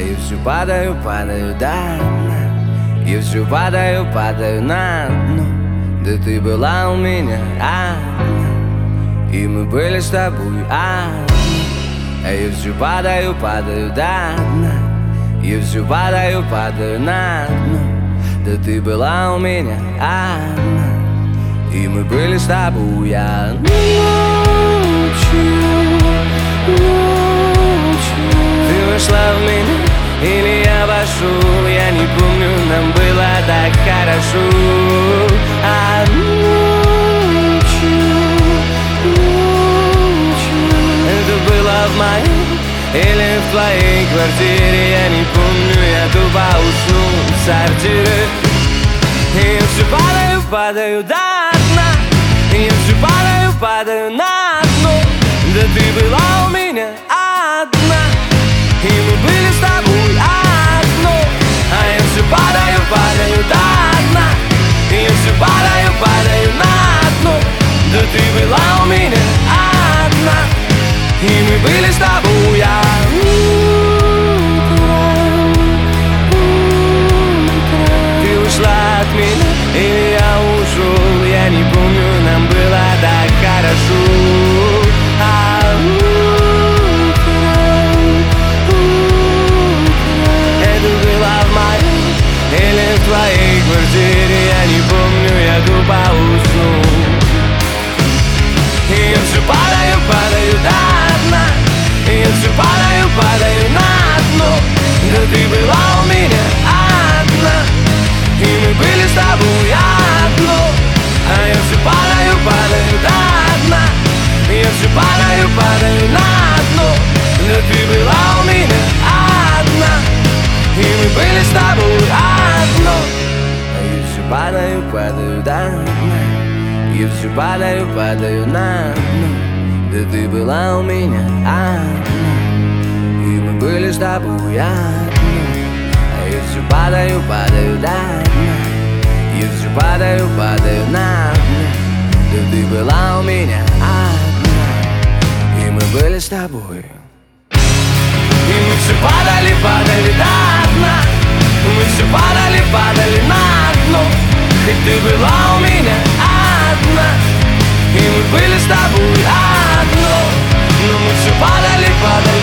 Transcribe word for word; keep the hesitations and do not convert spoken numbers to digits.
я все падаю, падаю до дна. Я все падаю, падаю на дно. Да ты была у меня одна, и мы были с тобой одни. А я все падаю, падаю до дна. Я все падаю, падаю на дно. Да ты была у меня одна, и мы были с тобой я ночью, ночью. Ты вошла в меня или я вошел, я не помню, нам было так хорошо. А ночью, ночью. Это было в моей или в твоей квартире, я не помню, я тупо уснул в сортире. И я все падаю, падаю до дна. И я все падаю, падаю на дно. Да ты была у меня одна, и мы были с тобой одно. А я все падаю, падаю до дна. И я все падаю, падаю на дно. Да ты была у меня одна, и мы были с тобой я. Ты ушла от меня, или я ушел, я не помню, нам было так хорошо. А это было в моей или в твоей квартире, я не помню, я тупо уснул. И я все падаю, падаю до дна. И я все падаю, падаю на дно. Да ты была у меня одна, и мы были с тобой одно. А я все падаю, падаю до дна. И я все падаю, падаю на дно. Да ты была у меня одна, и мы были с тобой одно. А я все падаю, падаю до дна. Я все падаю, падаю на дно. Да ты была у меня одна, и мы были с тобой одно. А я все падаю, падаю до дна. Я все падаю, падаю на дно. Да ты была у меня одна, и мы были с тобой. И мы все падали, падали до дна. Мы все падали, падали на дно. Хоть ты была у меня одна, и мы были с тобой одно. Но мы все падали, падали